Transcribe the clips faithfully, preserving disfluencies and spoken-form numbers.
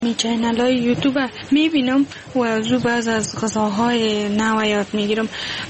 می چینل های یوتیوب میبینم و از او بعض از غذاهای نو یاد میگیرم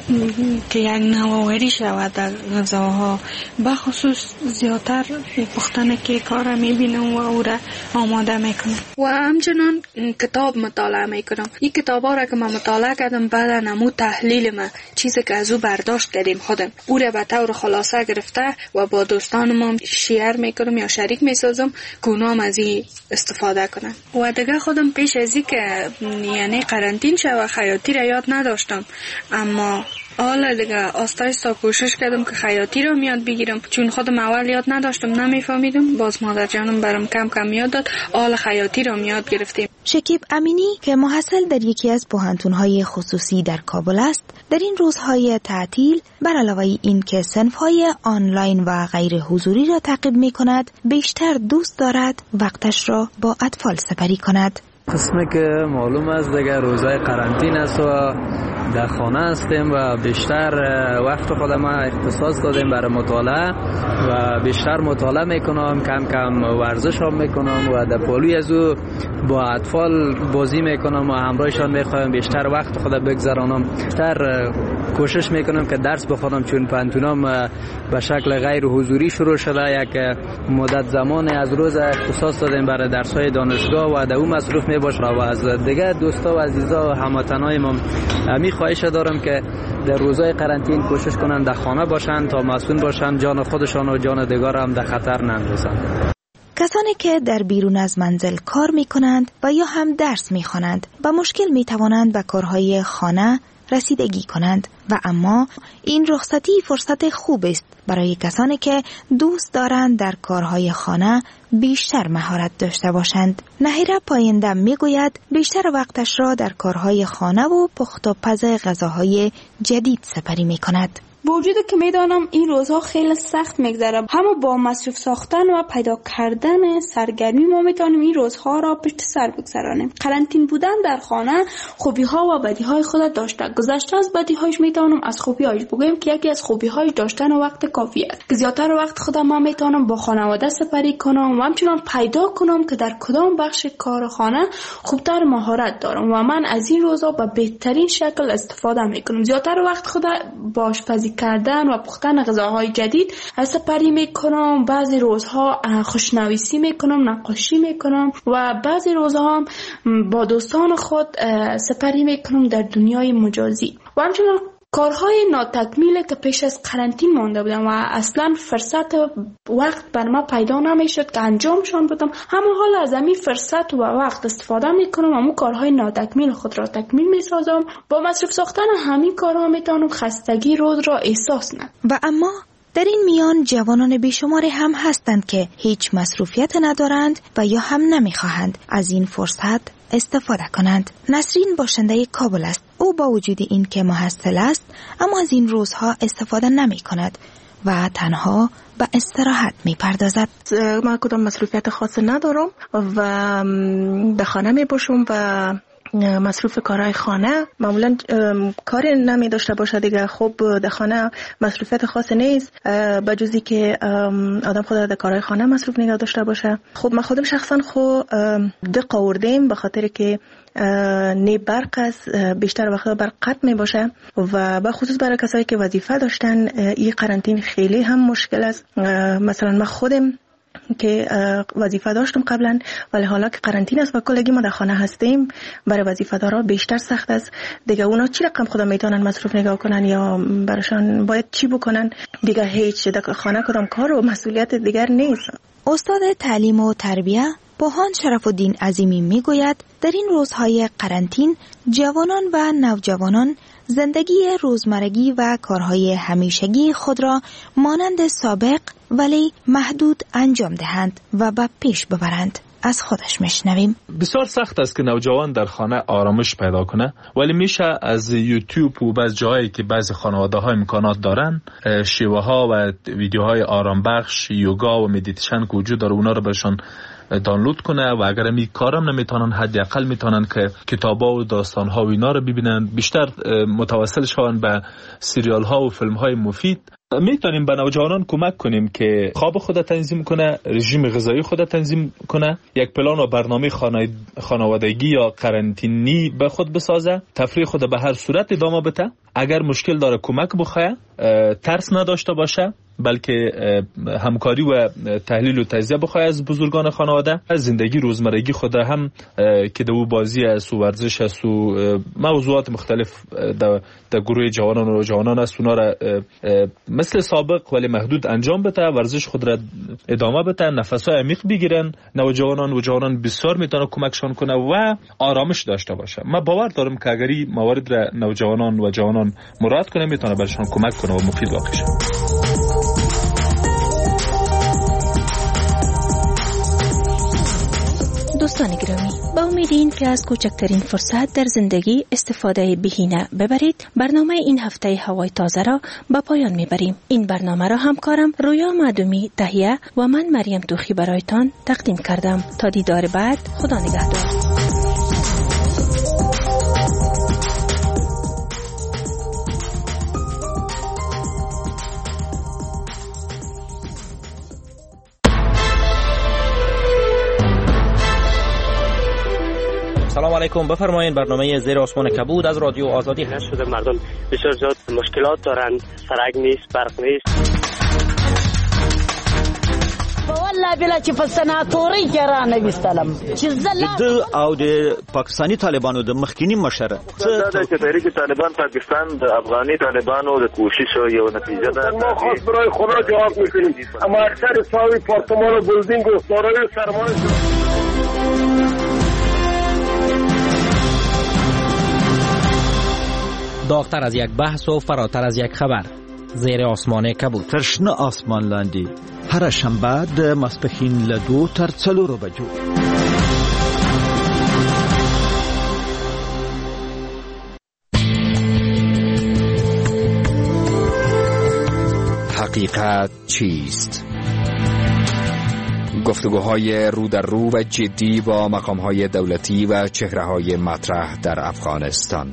که یک نوآوری شود در غذاها. بخصوص زیادتر پختن کیک ها را میبینم و او را آماده میکنم و همچنان کتاب مطالعه میکنم. این کتاب ها را که من مطالعه کردم بعدا نمو تحلیل ما چیزی که از او برداشت کردیم خودم او را به طور خلاصه گرفته و با دوستانم شیر میکنم یا شریک میسازم که اونام از این استفاده کنن. و دیگه خودم پیش از این که یعنی قرنطین شد و خیاطی را یاد نداشتم، اما حالا دیگه آستا آستا کوشش کردم که خیاطی را یاد بگیرم، چون خودم اول یاد نداشتم نمیفهمیدم. باز مادر جانم برام کم کم یاد داد، حالا خیاطی را یاد گرفتیم. شکیب امینی که محصل در یکی از پوهنتون‌های خصوصی در کابل است، در این روزهای تعطیل بر علاوه این که صنف‌های آنلاین و غیر حضوری را تعقیب می‌کند، بیشتر دوست دارد وقتش را با اطفال سپری کند. قسمی که معلوم است دیگه روزهای قرنطینه است و در خانه هستیم و بیشتر وقت خودم اختصاص دادیم برای مطالعه و بیشتر مطالعه میکنم، کم کم ورزش هم میکنم و در پالوی از او با اطفال بازی میکنم و همراهشان میخوایم بیشتر وقت خودم بگذرانم. بیشتر کوشش میکنم که درس بخونم، چون پانتونم به شکل غیر حضوری شروع شده. یک مدت زمان از روز اختصاص دادیم برای درس‌های دانشگاه و در اون مصروف میباشم و از دیگه دوستا و عزیزا و هموطنای ما می خواهش دارم که در روزهای قرنطین کوشش کنند در خانه باشند تا مسئول باشند، جان خودشان و جان دیگر هم در خطر نندازند. کسانی که در بیرون از منزل کار می کنند و یا هم درس می خوانند با مشکل می توانند به کارهای خانه رسیدگی کنند و اما این رخصتی فرصت خوب است برای کسانی که دوست دارند در کارهای خانه بیشتر مهارت داشته باشند. نهیره پایندم میگوید بیشتر وقتش را در کارهای خانه و پخت و پز غذاهای جدید سپری می کند. با وجود که میدانم این روزها خیلی سخت میگذره، اما با مصروف ساختن و پیدا کردن سرگرمی ما میتونیم این روزها را پشت سر بگذرانیم. قرنطین بودن در خانه خوبی ها و بدی های خود داشته. گذشته از بدی هایش میتونم از خوبی هایش بگویم که یکی از خوبی هایش داشتن وقت کافی است که زیادتر وقت خودم من میتونم با خانواده سپری کنم و همچنان پیدا کنم که در کدام بخش کار خانه خوبتر مهارت دارم و من از این روزها به بهترین شکل استفاده میکنم. زیادتر وقت خود با آشپزی کردن و پختن غذاهای جدید سپری میکنم. بعضی روزها خوشنویسی میکنم، نقاشی میکنم و بعضی روزها هم با دوستان خود سپری میکنم در دنیای مجازی و همچنان کارهای ناتکمیل که پیش از قرنطین مانده بودم و اصلا فرصت وقت بر ما پیدا نمیشد که انجامشان بدم، همه حال از همین فرصت و وقت استفاده میکنم، همون کارهای ناتکمیل خود را تکمیل میسازم. با مصرف ساختن همین کارها میتونم خستگی روز را احساس نکنم. و اما در این میان جوانان بیشماری هم هستند که هیچ مصروفیت ندارند و یا هم نمیخواهند از این فرصت استفاده کنند. نسرین باشنده کابل است. او با وجود این که محصل است اما از این روزها استفاده نمی کند و تنها به استراحت می پردازد. من کدام مصروفیت خاص ندارم و به خانه می باشم و مصروف کارهای خانه. معمولا کاری نمی داشته باشه دیگه. خب در خانه مصروفیت خاص نیست به جزی که آدم خود در کارهای خانه مصروف نگاه داشته باشه. خب من خودم شخصا خود دق آوردیم به خاطر که نه برق است، بیشتر وقت برق قطع می باشه و به خصوص برای کسایی که وظیفه داشتن این قرنطین خیلی هم مشکل است. مثلا من خودم که وظیفه داشتم قبلا ولی حالا که قرنطین است و کلگی ما در خانه هستیم برای وظیفه دارا بیشتر سخت است دیگه. اونا چی رقم خدا میتونن مصروف نگاه کنن یا براشان باید چی بکنن دیگه؟ هیچ در خانه کدام کار و مسئولیت دیگر نیست. استاد تعلیم و تربیه بوهان شرف الدین عظیمی میگوید در این روزهای قرنطین جوانان و نوجوانان زندگی روزمرگی و کارهای همیشگی خود را مانند سابق ولی محدود انجام دهند و به پیش ببرند. از خودش میشنویم. بسیار سخت است که نوجوان در خانه آرامش پیدا کنه، ولی میشه از یوتیوب و بعض جایی که بعضی خانواده ها امکانات دارن شیوه ها و ویدیوهای آرام بخش، یوگا و مدیتیشن که وجود داره اونا رو بهشون دانلود کنه و اگر می کارم نمیتونن حداقل میتونن که کتابا و داستان ها و اینا رو ببینن، بیشتر متوسل شون به سریال ها و فیلم های مفید. میتونیم به نوجوانان کمک کنیم که خواب خود تنظیم کنه، رژیم غذایی خود تنظیم کنه، یک پلان و برنامه خانوادگی یا قرنطینی به خود بسازه، تفریح خود به هر صورت ادامه بده. اگر مشکل داره کمک بخواه، ترس نداشته باشه، بلکه همکاری و تحلیل و تجزیه بخواه از بزرگان خانواده. از زندگی روزمرگی خود هم که دو بازی است و ورزش است و موضوعات مختلف در گروه جوانان و جوانان است، اونا را مثل سابق ولی محدود انجام بده، ورزش خود را ادامه بده، نفس‌های عمیق بگیرن. نوجوانان و جوانان بسیار میتونه کمکشان کنه و آرامش داشته باشه. من باور دارم که اگر این موارد را نوجوانان و جوانان مراعات کنه میتونه برشان کمک کنه و مفید واقع شه. دوستان گرامی، با امید این که از کوچکترین فرصت در زندگی استفاده بهینه ببرید، برنامه این هفته هوای تازه را به پایان میبریم. این برنامه را همکارم رویا معدومی تهیه و من مریم توخی برایتان تقدیم کردم. تا دیدار بعد، خدا نگهدار. سلام علیکم، بفرمایید. برنامه زیر آسمان کبود از رادیو آزادی هست. شده مردم بسیار زیاد مشکلات دارند، سرک نیست، برق نیست. والله بلا چې په سناتوري کې را نه وستلم چې زله د او د پاکستانی طالبانو د مخکینی مشره دا چې تحریک طالبان پاکستان د افغاني طالبانو د کوشش یو نتیجه ده. ما خاص برای خدا جواب میکنیم، اما اکثر ساوی پارتمان و بلدینگ و دارای سرمایه داغتر از یک بحث و فراتر از یک خبر. زیر آسمان کبود. ترشنه آسمان لاندی. هر شنبه د ماسپښین له دو تر څلورو بجو. حقیقت چیست؟ گفتگوهای رو در رو و جدی با مقام‌های دولتی و چهره‌های مطرح در افغانستان.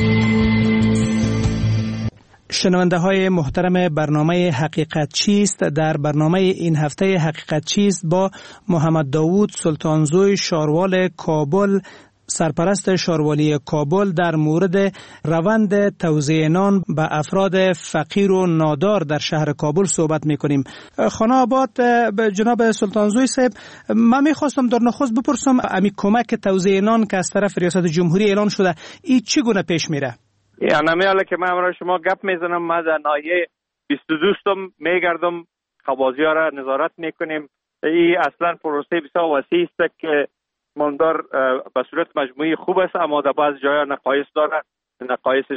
شنونده های محترم برنامه حقیقت چیست، در برنامه این هفته حقیقت چیست با محمد داوود سلطانزوی شاروال کابل، سرپرست شاروالی کابل، در مورد روند توزیع نان به افراد فقیر و نادار در شهر کابل صحبت میکنیم. خانه آباد جناب سلطانزوی صاحب، من میخواستم در نخست بپرسم امی کمک توزیع نان که از طرف ریاست جمهوری اعلان شده، این چگونه پیش میره؟ یعنی حالا که من امروز شما گپ میزنم، ما در ناحیه بیست و دوستم میگردم، خوازی ها را نظارت میکنیم. این اصلا پروسه بسیار وسیع است که ماندار به صورت مجموعی خوب است، اما در بعض جایا نقایص داره، نقایصش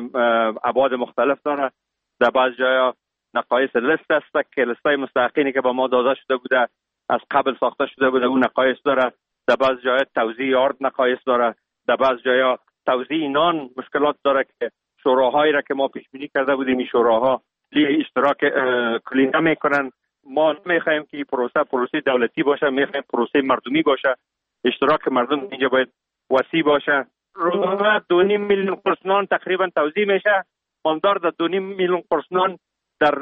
ابعاد مختلف داره. در بعض جایا نقایص لیست است که لیستای مستحقینی که به ما داده شده بوده از قبل ساخته شده بوده، اون نقایص داره. در بعض جایا توزیع ارد نقایص داره. در بعض جایا توزیع نان مشکلات داره که شوراهایی را که ما پیش بینی کرده بودیم این شوراها اشتراک کلی نمیکنن. ما میخوایم که پروسه پروسه دولتی باشه، میخوایم پروسه مردمی باشه، اشتراک مردم اینجا باید وسیع باشه. روزانه دو نیم میلیون قرص نان تقریبا توزیع میشه. ماندار در دو نیم میلیون قرص نان در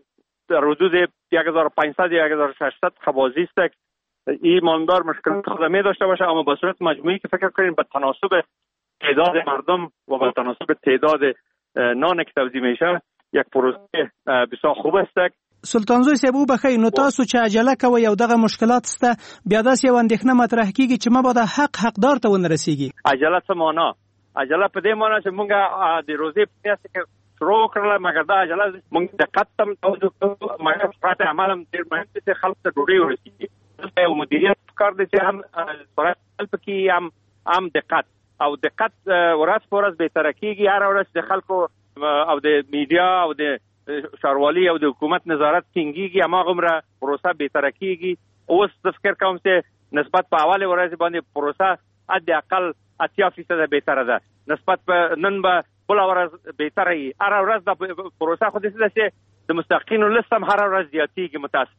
در حدود یک هزار و پانصد یا یک هزار و ششصد خبازی است. این ماندار مشکل خدمه داشته باشه، اما به صورت مجموعی که فکر کنیم به تناسب تعداد مردم و به تناسب تعداد نان که توزیع میشه یک پروسه بسیار خوب است. سلطانزوی صاحب وبخئ، نو تاسو چې عجله کوئ او دغه مشکلات سته، بیا داسې یو اندېښنه مطرح کېږي چې ما به د حق حقدار ته ونه رسېږي. عجله څه معنا؟ عجله په دې معنا چې مونږ د روزې په میاشت کې شروع کړله، مګر دا عجله مونږ دقت هم توجه کوو، مګر صورت عمل هم ډېر مهم دی چې خلک ته ډوډۍ ورسېږي. دلته یو مدیریت پکار دی چې هم صورت عمل پکې هم هم دقت او دقت ورځ په ورځ بهتره کېږي. هره ورځ د خلکو او د میډیا او د شاروالی او د حکومت نظارت ټینګیږي، هماغومره پروسه بهتره کېږي. اوس زه فکر کوم چې نسبت په اول ورځ باندې پروسه حداقل اتیا فیصده بهتره ده، نسبت په نن به بله ورځ بهتره وي. هره ورځ د پروسه خو داسې ده چې د مستحقینو لیست هم هره ورځ زیاتېږي. متاسفانه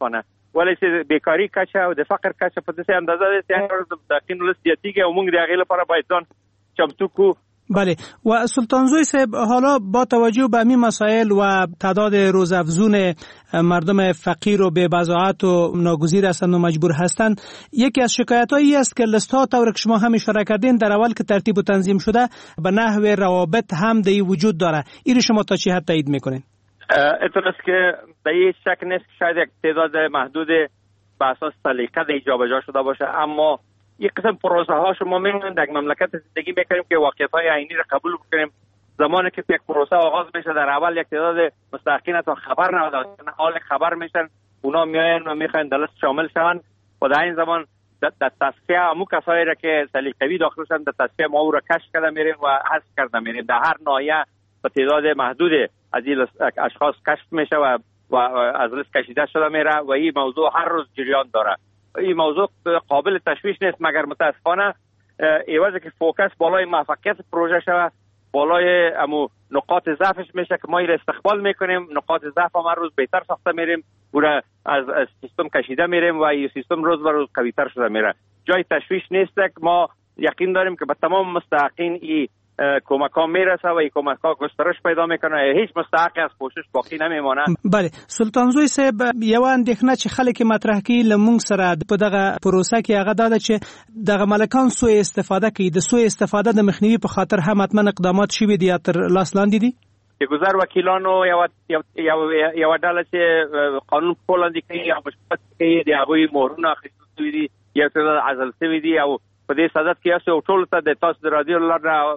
ولی چې بیکاری کچه او د فقر کچه په داسې اندازه ده چې مستحقین ولس زیاتیږي او موږ د هغې لپاره باید ځان چمتو کو. بله و سلطانزوی صاحب، حالا با توجه به همین مسائل و تعداد روزافزون مردم فقیر و بی‌بضاعت و ناگزیر هستند و مجبور هستند، یکی از شکایت‌هایی است که لیست‌ها طور که شما هم اشاره کردین در اول که ترتیب و تنظیم شده به نحو روابط هم دی وجود داره. این شما تا چه حد تایید میکنین؟ اینطور است که در هیچ شک نیست که شاید یک تعداد محدود به اساس سلیقه دی جابجا شده باشه، اما یک قسم پروسه ها شما می‌بینید در مملکت زندگی می‌کنیم که واقعیت‌های عینی را قبول بکنیم. زمانی که یک پروسه آغاز بشه در اول یک تعداد مستحقین تا خبر نداشتن، حال خبر میشن، اونا میاین و میخواین در لیست شامل شون و در این زمان در تصفیه همون کسایی را که سلیقه‌ای داخل شدن در تصفیه ما او را کشف کرده میریم و حذف کرده میریم. در هر ناحیه به تعداد محدود از این اشخاص کشف میشه و و از لیست کشیده شده میره و این موضوع هر روز جریان داره. این موضوع قابل تشویش نیست، مگر متاسفانه ایوازه که فوکس بالای موفقیت پروژه شود، بالای امو نقاط ضعفش میشه که ما این استقبال میکنیم، نقاط ضعف هم هر روز بهتر ساخته میریم، گوره از سیستم کشیده میریم و این سیستم روز به روز قوی‌تر شده میره. جای تشویش نیست که ما یقین داریم که به تمام مستحقین این کمک ها میرسه و این کمک ها گسترش پیدا میکنه، هیچ مستحقی از کوشش باقی نمیمانه. بله سلطانزوی صاحب، یو اندېښنه چې خلک مطرح کوي لمونږ سره په دغه پروسه کې هغه دا چې دغه ملکان سوء استفاده کوي، د سوء استفاده د مخنیوي په خاطر هم حتما اقدامات شوي دي یا تر لاس لاندې دي. د گذر وکیلانو یو یو یو ډله چې قانون په لاندې کوي یا مشکلات کوي د هغوی مهرونه اخیستل شوي دي، یو تعداد عزل شوي دي او په دې صدد کې یو ټول ته د تاسو د رادیو لاره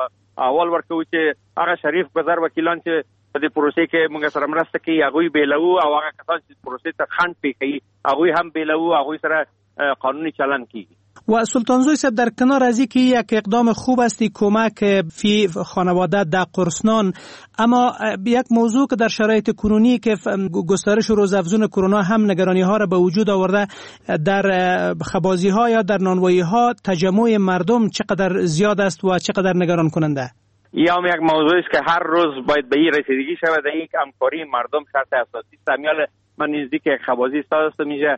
اول ورکوي چې هغه شریف گذر وکیلان چې په دې پروسې کې موږ سره مرسته کوي هغوی بیلو او هغه کسان چې پروسې ته خنډ پې کوي هغوی هم بیلو، هغوی سره قانونی چلند کیږي. و سلطانزوی صاحب، در کنار از اینکه یک اقدام خوب است کمک فی خانواده در قرصنان، اما یک موضوع که در شرایط کنونی که گسترش روزافزون کرونا هم نگرانی ها را به وجود آورده، در خبازی ها یا در نانوایی ها تجمع مردم چقدر زیاد است و چقدر نگران کننده؟ یا هم یک موضوع است که هر روز باید به این رسیدگی شود، در یک همکاری مردم شرط اساسی است. میال من نزدیک خبازی استاد میشه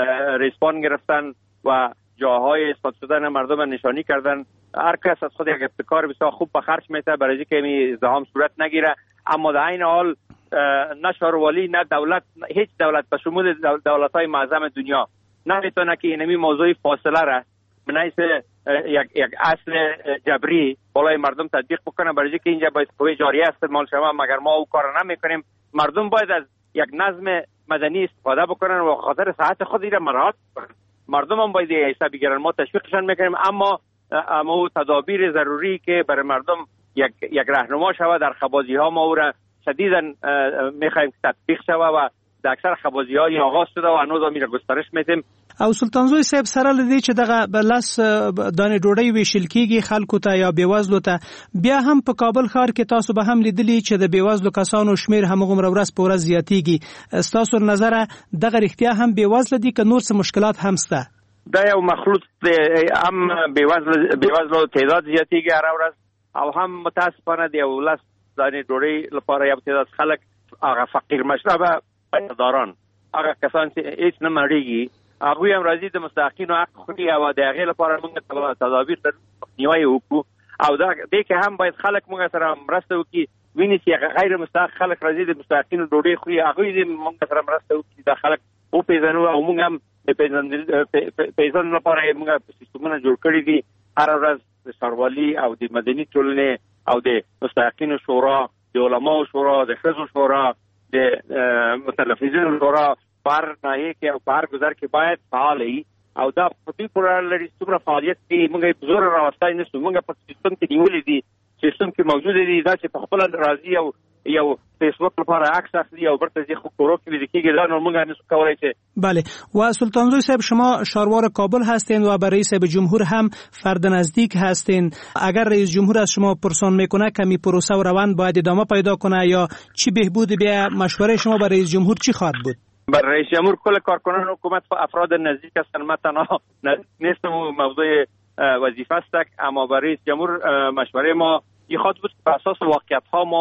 ریسپان گرفتن و جاهای اثبات شدن مردم نشانی کردن. هر کس از خود یک ابتکار بسیار خوب به خرج میته برای اینکه این ازدحام صورت نگیره، اما در این حال نه شاروالی نه دولت، هیچ دولت به شمول دولت‌های معظم دنیا نمیتونه که اینمی موضوع فاصله را بنایس یک یک اصل جبری بالای مردم تطبیق بکنه، برای اینکه اینجا باید قوه جاریه استعمال شود، مگر ما او کار نمیکنیم. مردم باید از یک نظم مدنی استفاده بکنن و خاطر صحت خود را مراعات کنن. مردم هم باید حسابی گیرن، ما تشویقشان میکنیم، اما اما تدابیر ضروری که برای مردم یک یک راهنما شود در خبازی ها ما او را شدیداً میخوایم تطبیق شود و در اکثر خبازی های آغاز شده و هنوز هم را گسترش میدیم. او سلطانزوی صاحب، سره لدی چې دغه بلس دانه ډوډۍ ویشل کیږي خلکو ته یا بیوزلو ته، بیا هم په کابل ښار کې تاسو به هم لیدلی چې د بیوزلو کسانو شمیر همغومره ورځ په ورځ زیاتیږي. ستاسو نظر دغه رښتیا هم بیوزله دي که نور څه مشکلات هم شته؟ دا یو مخلوط هم بیوزلو بیوزلو تعداد زیاتیږي هر ورځ او هم متاسفانه د یو لس دانې ډوډۍ لپاره یو تعداد خلک هغه فقیر مشربه پیسه‌داران، هغه کسان چې هیڅ نه مړېږي، هغوی هم راځي د مستحقینو حق خوري او د هغې لپاره موږ تدابیر تر مخنیوی وکړو او دا دې کې هم باید خلک موږ سره مرسته وکړي. ویني چې غیر مستحق خلک راځي د مستحقینو ډوډۍ خوري، هغوی دې موږ سره مرسته وکړي دا خلک وپېژنو او موږ هم د پیژندنې لپاره موږ سیستمونه جوړ کړي دي. هره ورځ د ښاروالي او د مدني ټولنې او د مستحقینو شورا، د علماو شورا، د ښځو شورا، د متلفظینو شورا په هر ناحیه کې او په هر ګذر کې باید فعال وي او دا په دې پورې لري څومره فعالیت کوي. موږ یې په زور راوستای نه شو، موږ په سیستم کې نیولې دي، سیستم کې موجود دي، دا چې په خپل راځي او یو فیسبوک لپاره عکس اخلي او برته ځي خو کورو کې لیدل کېږي، دا نور موږ نشو کولای چې. بله و سلطانزوی صاحب، شما شاروار کابل هستین و برای رئیس جمهور هم فرد نزدیک هستین. اگر رئیس جمهور از شما پرسان میکنه کمی پروسه و روند باید ادامه پیدا کنه یا چی بهبود بیا، مشوره شما برای رئیس جمهور چی خواهد بود؟ برای رئیس جمهور کل کارکنان حکومت و افراد نزدیک هستند، ما تنها نیستم موضوع وظیفه است، اما برای رئیس جمهور مشوره ما این خواهد بود که اساس واقعیت ها ما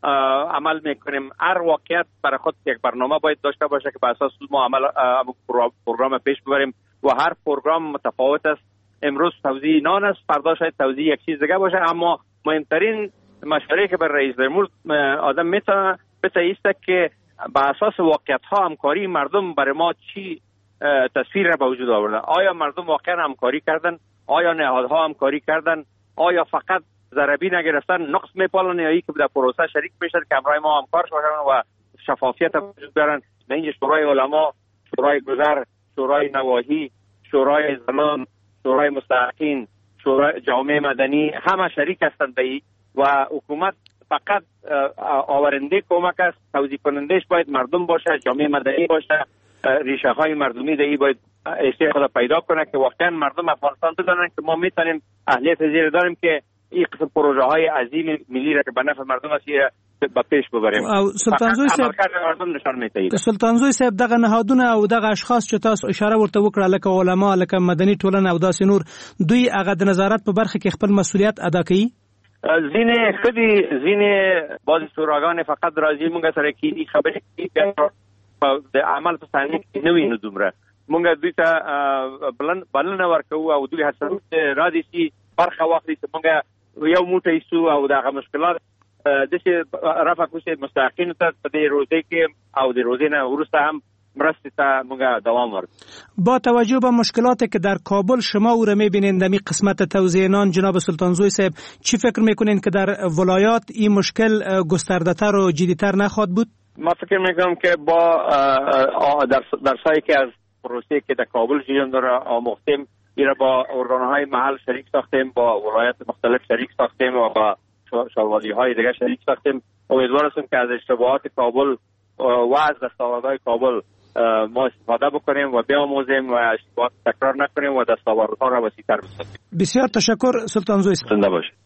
عمل میکنیم. هر واقعیت برای خود یک برنامه باید داشته باشه که به اساس ما عمل پروگرام پیش ببریم و هر پروگرام متفاوت است. امروز توزیع نان است، فردا شاید توزیع یک چیز دیگه باشه، اما مهمترین مشوره که بر رئیس جمهور آدم میتونه بتایید که به اساس واقعیت ها همکاری مردم برای ما چی تصویر را به وجود آورده. آیا مردم واقعا همکاری کردن؟ آیا نهادها همکاری کردن؟ آیا فقط ضربی نگرفتن نقص میپالن یا ای که در پروسه شریک میشن که همراه ما همکار شدن و شفافیت وجود بیارن؟ نه اینجا شورای علما، شورای گذر، شورای نواحی، شورای زنان، شورای مستحقین، شورای جامعه مدنی همه شریک هستند به این و حکومت فقط آورنده کمک است. توزیع کنندش باید مردم باشه، جامعه مدنی باشه، ریشه های مردمی دهی باید ایسته خود پیدا کنه که واقعا مردم افغانستان بدانند که ما میتونیم اهلیت زیر داریم که این قسم پروژه های عظیم ملی را که به نفع مردم است به پیش ببریم. سلطانزوی صاحب مردم نشان میتهید. سلطانزوی صاحب دغه نهادونه او دغه اشخاص چې تاسو اشاره ورته وکړه لکه علما، لکه مدني ټولنه او داسې نور، دوی هغه د نظارت په برخه کې خپل مسؤلیت ادا کوي؟ زین خودی زین بعض شوراگان فقط راضی مونږ سره کی خبرې کی د عمل په ثانیه کې نوې نه دومره مونږ دوی ته بلن بلنه ورکو او دوی هڅه را دي چې برخه واخلي چې مونږ یو موټی سو او دغه مشکلات د چې رفع کوشش مستحقین ته د روزي کې او د روزي نه ورسته هم مرسته ته مونږ دوام ورکو. با توجه به مشکلاتی که در کابل شما او را میبینید در قسمت توزیع نان، جناب سلطانزوی صاحب چی فکر میکنین که در ولایات این مشکل گسترده‌تر و جدی‌تر نخواهد بود؟ ما فکر میکنم که با در در سایه که از پروسه که در کابل جریان داره آموختیم، این را با ارگان‌های محل شریک ساختیم، با ولایت مختلف شریک ساختیم و با شوالی‌های دیگه شریک ساختیم. امیدوار هستم که از اشتباهات کابل و از دستاوردهای کابل ما استفاده بکنیم و بیاموزیم و اشتباهات تکرار نکنیم و دستاوردها را وسیع‌تر بسازیم. بسیار تشکر سلطانزوی صاحب. زنده باشید.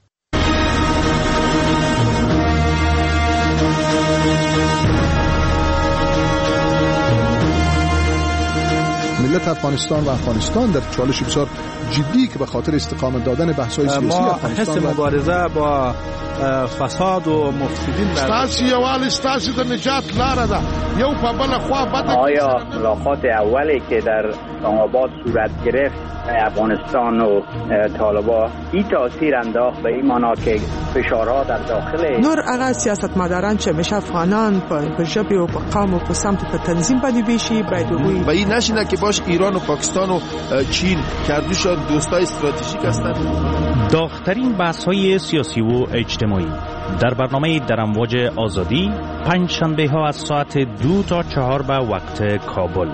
ملت افغانستان و افغانستان در چالش بسیار جدی که به خاطر استقامت دادن بحث‌های سیاسی افغانستان ما حس مبارزه با فساد و مفسدین ستاسو یوال ستاسو د نجات لاره ده یو په بل خوا بده. آیا ملاقات اولی که در اسلام آباد صورت گرفت افغانستان و طالبان این تاثیر انداخت به این معنا که فشارها در داخل نور هغه سیاستمداران چې مشه افغانان په ژبه او په قوم او په سمت په تنظیم باندې بشي باید وي و این نشینه که باش ایران و پاکستان و چین کردوشان دوستای استراتژیک هستند. داغ‌ترین بحث‌های سیاسی و اجتماعی در برنامه در امواج آزادی پنج شنبه ها از ساعت دو تا چهار به وقت کابل.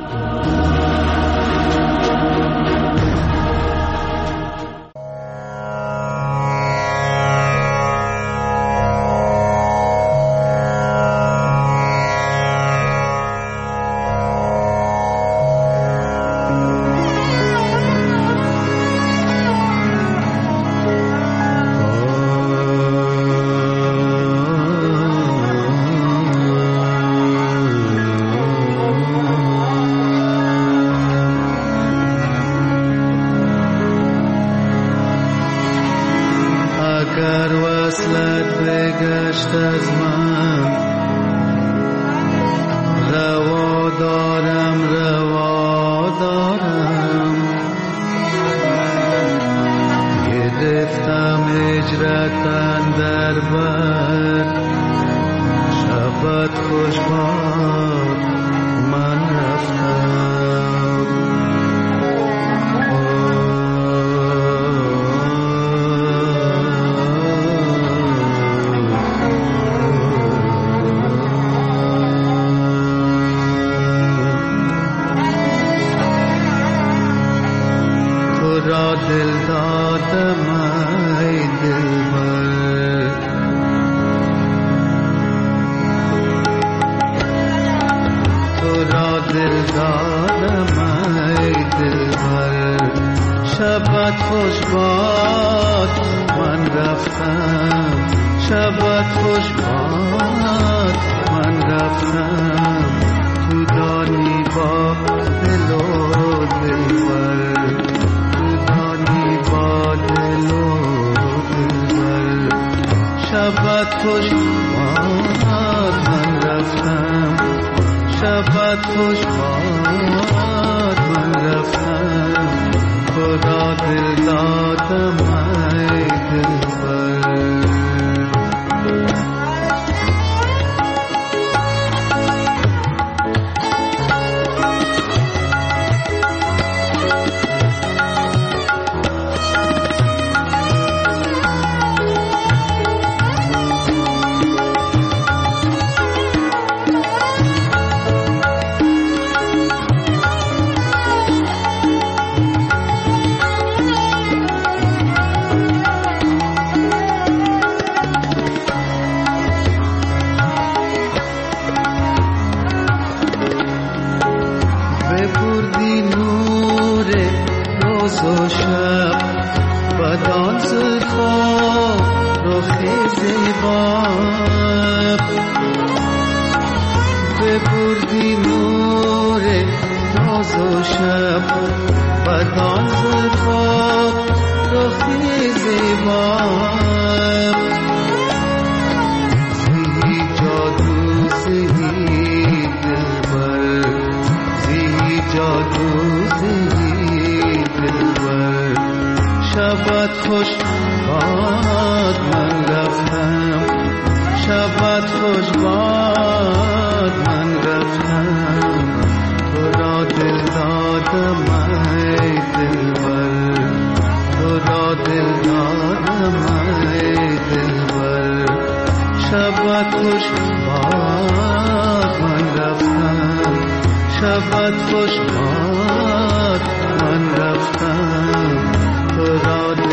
شبت خوش باد من رفتم، شبت خوش باد من رفتم، تو دانی با دل و دلبر، تو دانی با دل و دلبر، شبت خوش باد. شبت خوش باد من رفتم تو را دل دادم ای دلبر و شب بدان زلفا رخ زیبا ببردی نور ناز و شب بدان زلفا رخ زیبا زهی جادو زهی دلبر زهی جادو زهی شبت خوش باد من رفتم شبت خوش باد من رفتم تو را دل دادم ای دلبر تو را دل دادم ای دلبر شبت خوش باد من رفتم شبت خوش باد من رفتم تو را